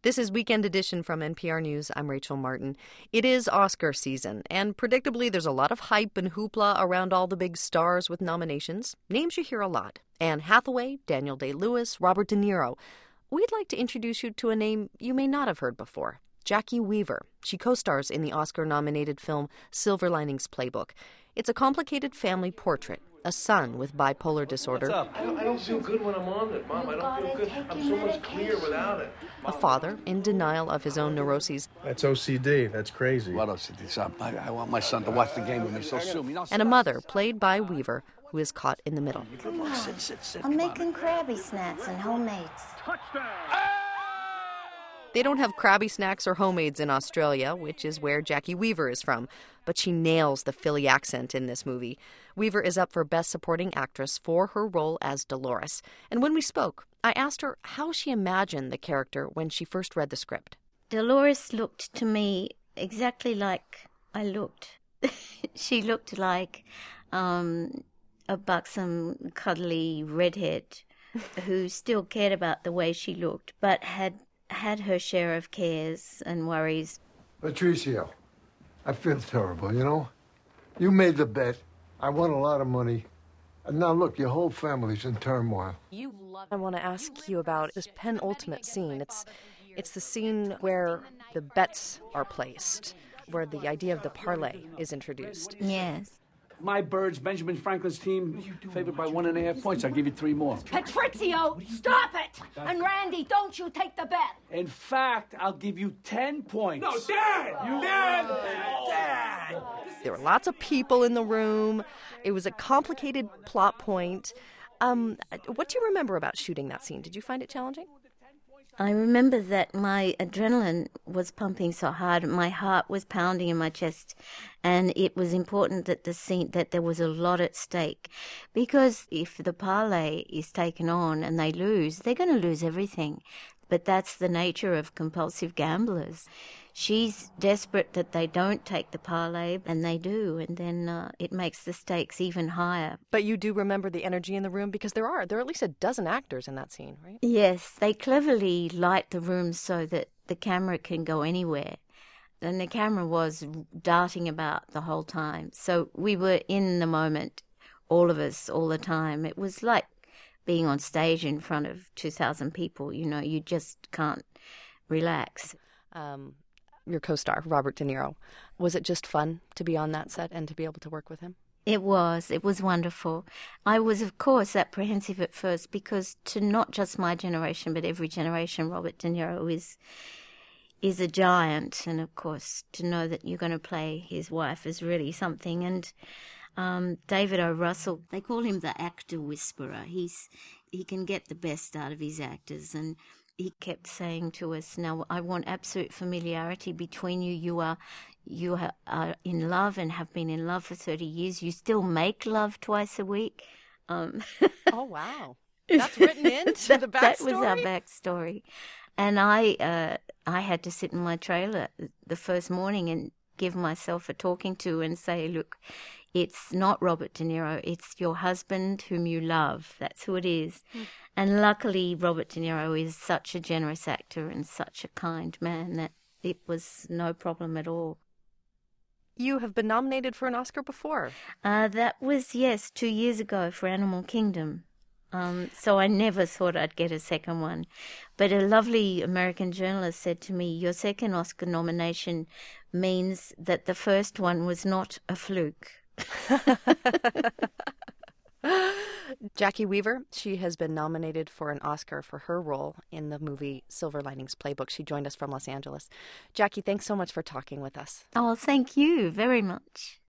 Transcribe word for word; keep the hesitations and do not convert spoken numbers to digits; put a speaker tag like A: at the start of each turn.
A: This is Weekend Edition from N P R News. I'm Rachel Martin. It is Oscar season, and predictably there's a lot of hype and hoopla around all the big stars with nominations. Names you hear a lot: Anne Hathaway, Daniel Day-Lewis, Robert De Niro. We'd like to introduce you to a name you may not have heard before: Jacki Weaver. She co-stars in the Oscar-nominated film Silver Linings Playbook. It's a complicated family portrait. A son with bipolar disorder.
B: What's up? I don't, I don't feel good when I'm on it, Mom. I don't feel good. I'm so much clearer without it.
A: A father in denial of his own neuroses.
C: That's O C D. That's crazy.
D: What O C D? I, I want my son to watch the game with me, so sue me.
A: And a mother, played by Weaver, who is caught in the middle.
D: Sit, sit, sit.
E: I'm making Krabby Snacks and homemades.
A: They don't have Krabby Snacks or homemades in Australia, which is where Jacki Weaver is from, but she nails the Philly accent in this movie. Weaver is up for Best Supporting Actress for her role as Dolores. And when we spoke, I asked her how she imagined the character when she first read the script.
E: Dolores looked to me exactly like I looked. She looked like um, a buxom, cuddly redhead who still cared about the way she looked, but had had her share of cares and worries.
F: Patricio, I feel terrible, you know? You made the bet. I won a lot of money. And now look, your whole family's in turmoil.
A: I want to ask you about this penultimate scene. It's it's the scene where the bets are placed, where the idea of the parlay is introduced.
E: Yes.
D: My Birds, Benjamin Franklin's team, favored by one and a half points. I'll give you three more.
G: Patrizio, stop it! And Randy, don't you take the bet.
D: In fact, I'll give you ten points.
B: No, Dad! You Dad! Dad!
A: There were lots of people in the room. It was a complicated plot point. Um, what do you remember about shooting that scene? Did you find it challenging?
E: I remember that my adrenaline was pumping so hard, my heart was pounding in my chest, and it was important that the scene that there was a lot at stake, because if the parlay is taken on and they lose, they're going to lose everything. But that's the nature of compulsive gamblers. She's desperate that they don't take the parlay, and they do, and then uh, it makes the stakes even higher.
A: But you do remember the energy in the room, because there are there are at least a dozen actors in that scene, right?
E: Yes, they cleverly light the room so that the camera can go anywhere. And the camera was darting about the whole time. So we were in the moment, all of us, all the time. It was like being on stage in front of two thousand people. You know, you just can't relax.
A: Um, your co-star, Robert De Niro, was it just fun to be on that set and to be able to work with him?
E: It was. It was wonderful. I was, of course, apprehensive at first because to not just my generation but every generation, Robert De Niro is is a giant. And, of course, to know that you're going to play his wife is really something. And um, David O. Russell, they call him the actor whisperer. He's he can get the best out of his actors, and he kept saying to us, now, I want absolute familiarity between you. You are you are in love and have been in love for thirty years. You still make love twice a week. Um,
A: oh, wow. That's written into
E: that,
A: the backstory?
E: That was our backstory. And I, uh, I had to sit in my trailer the first morning and give myself a talking to and say, look, it's not Robert De Niro, it's your husband whom you love. That's who it is. Mm. And luckily, Robert De Niro is such a generous actor and such a kind man that it was no problem at all.
A: You have been nominated for an Oscar before.
E: Uh, that was, yes, two years ago for Animal Kingdom. Um, so I never thought I'd get a second one. But a lovely American journalist said to me, your second Oscar nomination means that the first one was not a fluke.
A: Jacki Weaver, she has been nominated for an Oscar for her role in the movie Silver Linings Playbook. She joined us from Los Angeles. Jacki, thanks so much for talking with us.
E: Oh, thank you very much.